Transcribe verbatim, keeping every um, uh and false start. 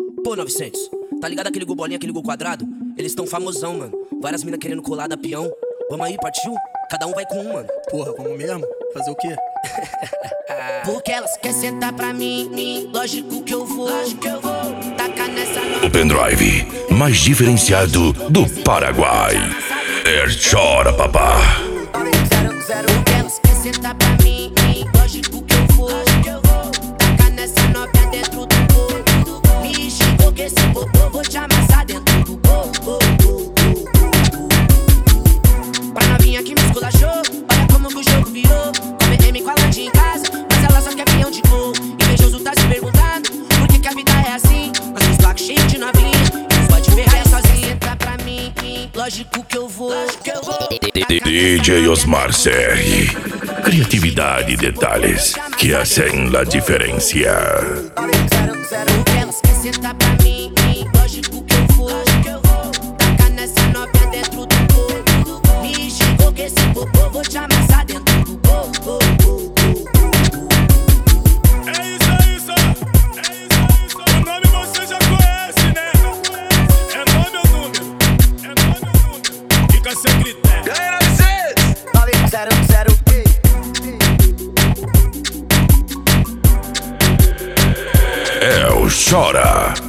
Pô, novecentos, tá ligado aquele gol bolinha, aquele gol quadrado? Eles tão famosão, mano. Várias minas querendo colar da peão. Vamos aí, partiu? Cada um vai com um, mano. Porra, vamos mesmo? Fazer o quê? Porque elas querem sentar pra mim, lógico que eu vou, lógico que eu vou. Tacar nessa nova. O pendrive mais diferenciado do Paraguai. É Chora, papá. Porque elas querem sentar pra mim, lógico que eu vou, lógico que eu vou. Tacar nessa novinha dentro do gol. Me xingou que esse popô vou te amassar dentro do gol. Pra novinha que me esculachou, olha como que o jogo virou. Come M com a Landy em casa, mas ela só quer peão de gol. Invejoso tá se perguntando por que que a vida é assim. Nós os blocos cheios de novinha, não pode ferrar sozinha. Entra pra mim, lógico que eu vou, lógico que eu vou. D J Osmar C R. Criatividade e detalhes que hacen la diferença. Porque elas querem sentar pra mim, lógico que eu vou, lógico que eu vou. Tacar nessa novinha dentro do gol. Me xingou que esse popô vou te amassar dentro do gol. É isso, é isso, é isso, é isso. O nome você já conhece, né? É nome ou número? É nome ou número? Fica sem critério. E aí, novecentos? nove zero zero. É o Chora.